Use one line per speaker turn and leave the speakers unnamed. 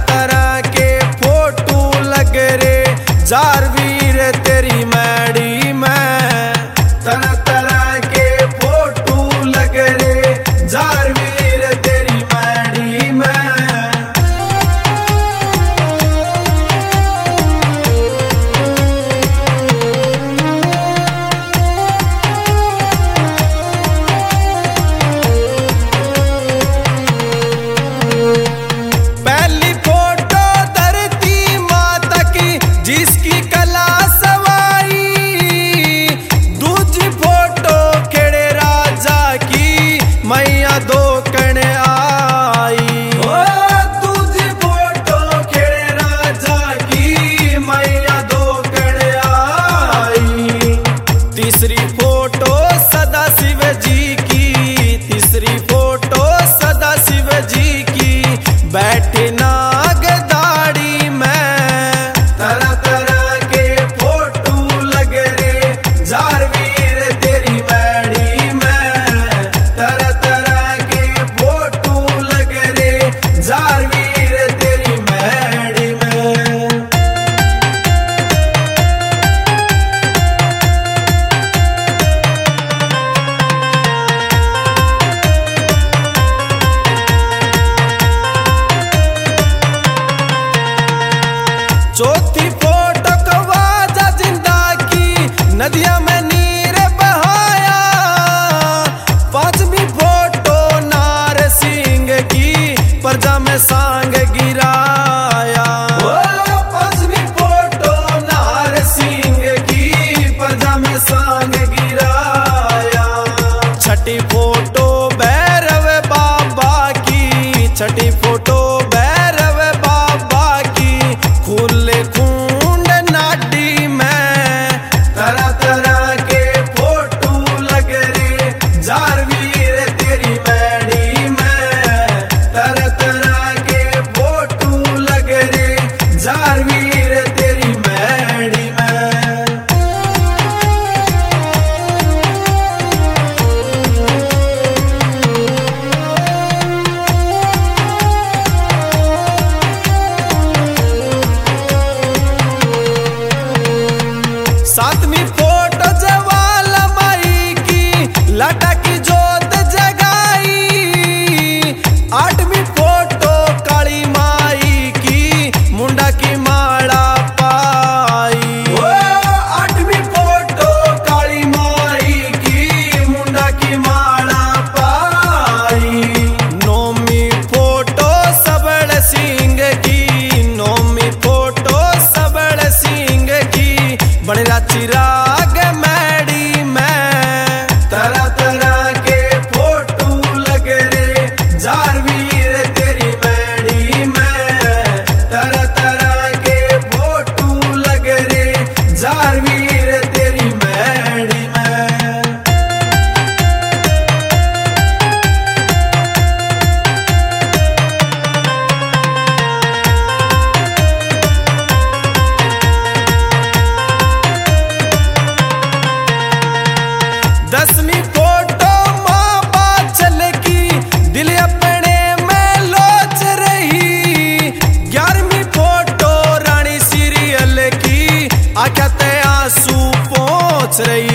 तरह के फोटो लग रे जारवीर तेरी मैडी में। तरह तरह के फोटो लग रे जारवीर तेरी मैडी में। पहली फोटो धरती माता की जिसकी कला सवाई, दूसरी फोटो खेड़े राजा की मैया दो कण आई। दूसरी फोटो खेड़े राजा की मैया दो कण आई। तीसरी फोटो सदा शिव जी की, तीसरी फोटो सदा शिव जी की बैठे नाग दाढ़ी में। तरह तरह के फोटो लग रे जारवीर तेरी मैडी में। तरह तरह के फोटो लग रे जारवीर तेरी मैडी में। चौथी फोटो कवाजा जिंदा की नदिया में नीर बहाया। पांचवी फोटो नार सिंह की प्रजा में सांग गिराया। पांचवी फोटो नार सिंह की प्रजा में सांग गिराया। छठी फोटो भैरव बाबा की, छठी फोटो भैरव बाबा की खुले कुंड नाटी में। तरह तरह के फोटो लग रे जारवीर तेरी मैडी में। तरह तरह के फोटो लग रे जारवीर तेरी मैडी में। सातवीं फोटो ज्वालामाई की लाटा की जोत जगाई। आठवीं फोटो काली माई की मुंडा की माला पाई। आठवीं फोटो काली माई की मुंडा की माला पाई। नौवीं फोटो सबड़ सिंह की, नौवीं फोटो सबड़ सिंह की बड़ा चिराग मैडी में। तरह तरह के फोटो लग रे जारवीर तेरी मैडी में। तरह तरह के फोटो लग रे जारवीर तेरी मैडी में। दसवीं फोटो माँ बाचल की दिल अपने में लोच रही। 11वीं फोटो रानी सीरियल की आंखें ते आंसू पोंछ रही।